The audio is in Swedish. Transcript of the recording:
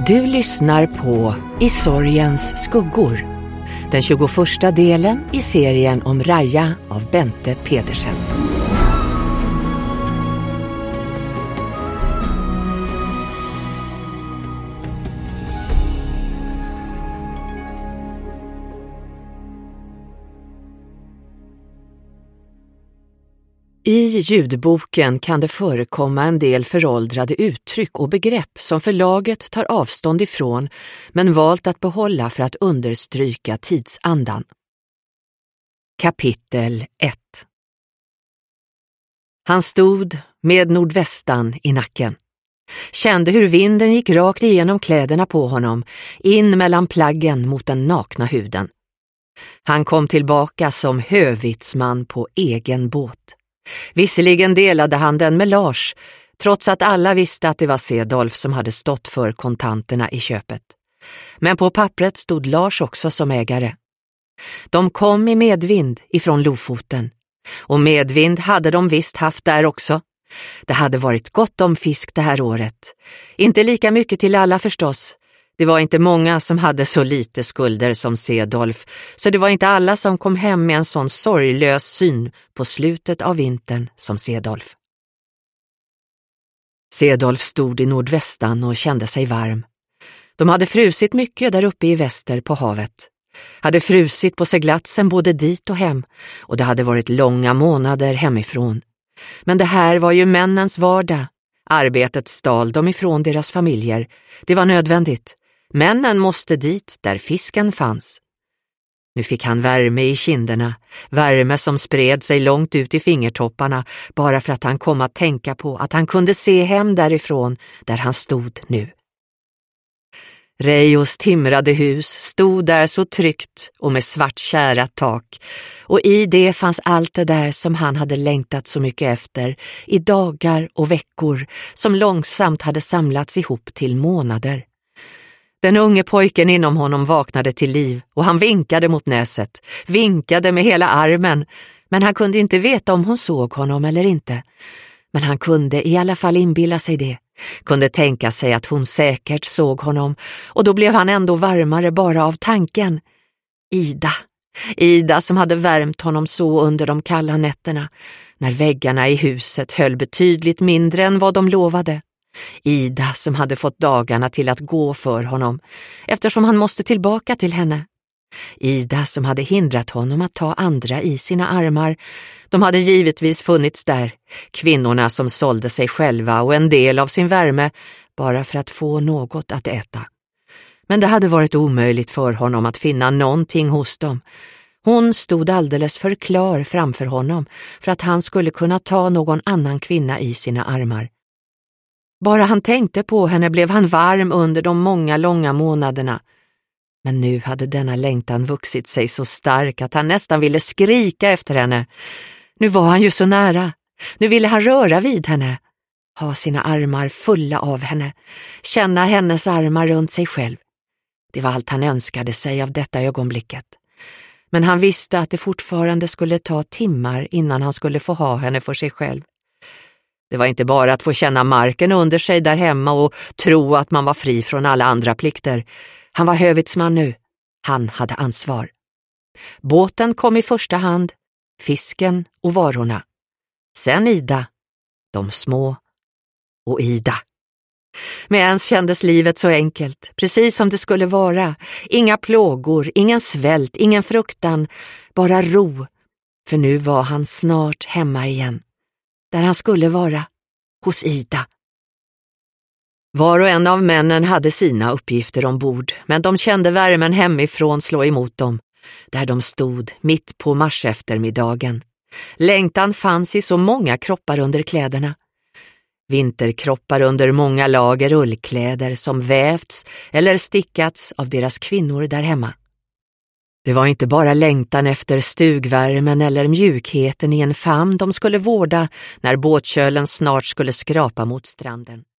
Du lyssnar på I sorgens skuggor, den 21:a delen i serien om Raja av Bente Pedersen. I ljudboken kan det förekomma en del föråldrade uttryck och begrepp som förlaget tar avstånd ifrån men valt att behålla för att understryka tidsandan. Kapitel 1. Han stod med nordvästan i nacken. Kände hur vinden gick rakt igenom kläderna på honom, in mellan plaggen mot den nakna huden. Han kom tillbaka som hövitsman på egen båt. Visserligen delade han den med Lars, trots att alla visste att det var Sedolf som hade stått för kontanterna i köpet. Men på pappret stod Lars också som ägare. De kom i medvind ifrån Lofoten. Och medvind hade de visst haft där också. Det hade varit gott om fisk det här året. Inte lika mycket till alla förstås. Det var inte många som hade så lite skulder som Sedolf, så det var inte alla som kom hem med en sån sorglös syn på slutet av vintern som Sedolf. Sedolf stod i nordvästan och kände sig varm. De hade frusit mycket där uppe i väster på havet. Hade frusit på seglatsen både dit och hem, och det hade varit långa månader hemifrån. Men det här var ju männens vardag. Arbetet stal dem ifrån deras familjer. Det var nödvändigt. Männen måste dit där fisken fanns. Nu fick han värme i kinderna, värme som spred sig långt ut i fingertopparna bara för att han kom att tänka på att han kunde se hem därifrån där han stod nu. Reijos timrade hus stod där så tryggt och med svart kärat tak, och i det fanns allt det där som han hade längtat så mycket efter i dagar och veckor som långsamt hade samlats ihop till månader. Den unge pojken inom honom vaknade till liv och han vinkade mot näset, vinkade med hela armen, men han kunde inte veta om hon såg honom eller inte. Men han kunde i alla fall inbilla sig det, kunde tänka sig att hon säkert såg honom, och då blev han ändå varmare bara av tanken. Ida som hade värmt honom så under de kalla nätterna, när väggarna i huset höll betydligt mindre än vad de lovade. Ida som hade fått dagarna till att gå för honom, eftersom han måste tillbaka till henne. Ida som hade hindrat honom att ta andra i sina armar. De hade givetvis funnits där, kvinnorna som sålde sig själva och en del av sin värme bara för att få något att äta. Men det hade varit omöjligt för honom att finna någonting hos dem. Hon stod alldeles för klar framför honom för att han skulle kunna ta någon annan kvinna i sina armar. Bara han tänkte på henne blev han varm under de många långa månaderna. Men nu hade denna längtan vuxit sig så stark att han nästan ville skrika efter henne. Nu var han ju så nära. Nu ville han röra vid henne. Ha sina armar fulla av henne. Känna hennes armar runt sig själv. Det var allt han önskade sig av detta ögonblicket. Men han visste att det fortfarande skulle ta timmar innan han skulle få ha henne för sig själv. Det var inte bara att få känna marken under sig där hemma och tro att man var fri från alla andra plikter. Han var hövitsman nu. Han hade ansvar. Båten kom i första hand, fisken och varorna. Sen Ida, de små och Ida. Med ens kändes livet så enkelt, precis som det skulle vara. Inga plågor, ingen svält, ingen fruktan, bara ro. För nu var han snart hemma igen. Där han skulle vara, hos Ida. Var och en av männen hade sina uppgifter ombord, men de kände värmen hemifrån slå emot dem, där de stod mitt på marseftermiddagen. Längtan fanns i så många kroppar under kläderna. Vinterkroppar under många lager ullkläder som vävts eller stickats av deras kvinnor där hemma. Det var inte bara längtan efter stugvärmen eller mjukheten i en famn de skulle vårda när båtkölen snart skulle skrapa mot stranden.